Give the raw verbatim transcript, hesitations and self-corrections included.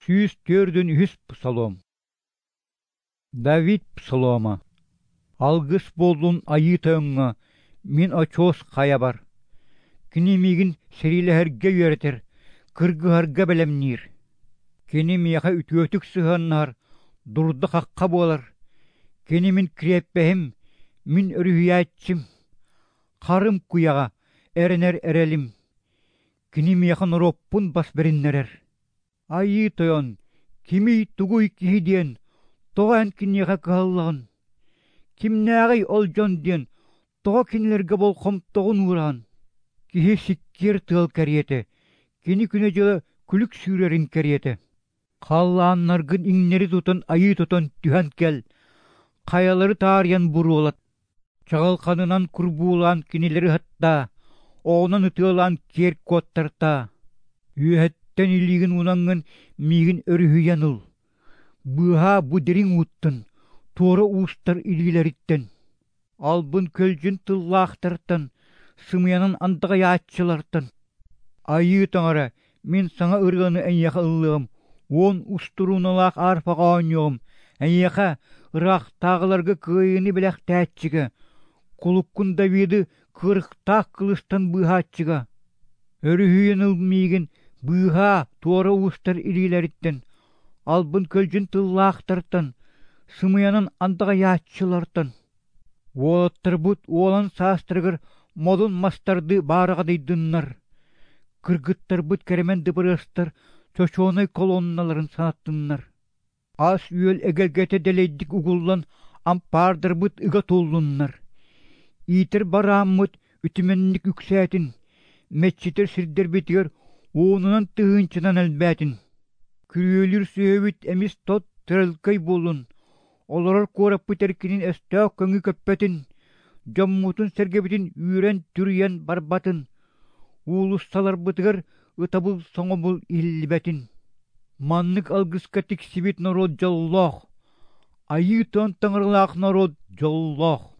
Сүүс төрдün үс псалом. Давид псалома. Алгыс болдун айы таңга, мен очос қая бар. Кинемигин серилерге үйретер, кыргыһарга белемнир. Кинемияха үтөтүк сыһаннар, дурда хаққа болар. Кинемин креппехим, мин өрүхиятчим. Қарым куяға, эренер эрелим. Кинемияхан роппун бас бериннерер. Айы тойон, кими тугуй кихиден, тоған кинеға каллағын. Кимнәғай ол жон ден, тоға кинелерге бол қомтоғын уран. Кихи сиккер тыл кәриеті, кини күне жылы күлік сүйрерін кәриеті. Қалланнаргын иңнері тұтын айы тұтын түхан кәл, қаялары тариян бұру олат. Чағал қанынан күрбуылан кинелері хатта, оғынан ұтылан кер коттарта. Үйәттен илігін унаңын мигін өрүхүйен ұл. Бұға бұдырың ұттын, торы ұстар илгілеріттен. Албын көлжін тыллақтырттын, сымыянын андыға ятчылартын. Айы таңара, мен саңа ырғаны әйеқа ұлығым, он ұстыруналақ арпаға ойнығым, әйеқа ырақ тағыларға күйіні біләқ тәтчігі, құлыққын Давиды қырықтақ қылыстан бұғатчыға. Өрүхүйен ұл мигін бұға торы ұстар илгілеріттен. Албын көлжін тыллақтырттын, сымыянын андыға ятчылартын. Олаттыр бұд олан састырғыр, модын мастарды барыға дейдіннар. Кыргыттар бұд кәременді бұрыстыр, чочоной колонналарын санаттыннар. Ас үйел әгелгеті дәлейдік ұғылдан ампардыр бұд ұға толлыннар. Итір барам мұд үтіменнік үксәтін, мәтчетір сірдер бетігер, оғынынан тұғынчынан әлбәтін. Күрелер сөйбіт әміз тот тірілкай болын. Оларар қорап бұтәркінің әстәк көңі көппәтін. Жаммутын сәргебетін үйрен түрген барбатын. Улысталар бұтығыр ұтабыл соңы бұл илбәтін. Маннық алғысқа тексібет народ жаллах. Айы тон таңырлақ народ жаллах.